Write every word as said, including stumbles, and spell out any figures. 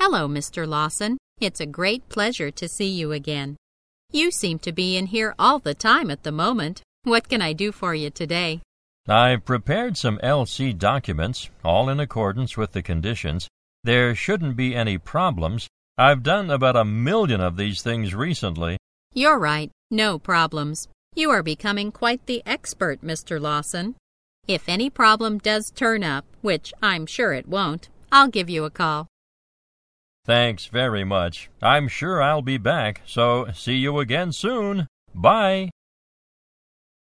Hello, Mister Lawson. It's a great pleasure to see you again. You seem to be in here all the time at the moment. What can I do for you today? I've prepared some L C documents, all in accordance with the conditions. There shouldn't be any problems. I've done about a million of these things recently. You're right. No problems. You are becoming quite the expert, Mister Lawson. If any problem does turn up, which I'm sure it won't, I'll give you a call. Thanks very much. I'm sure I'll be back, so see you again soon. Bye.